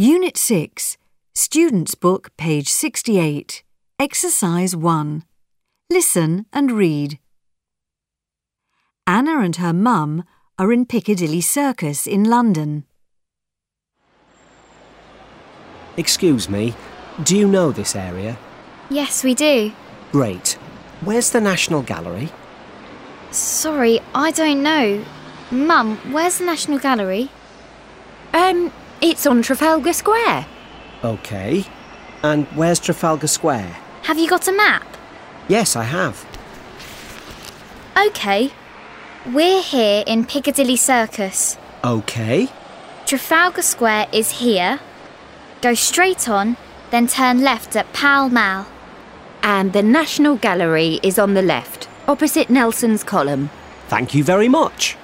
Unit 6, Student's Book, page 68, Exercise 1. Listen and read. Anna and her mum are in Piccadilly Circus in London. Excuse me, do you know this area? Yes, we do. Great. Where's the National Gallery? Sorry, I don't know. Mum, where's the National Gallery? It's on Trafalgar Square. OK. And where's Trafalgar Square? Have you got a map? Yes, I have. OK. We're here in Piccadilly Circus. OK. Trafalgar Square is here. Go straight on, then turn left at Pall Mall. And the National Gallery is on the left, opposite Nelson's Column. Thank you very much.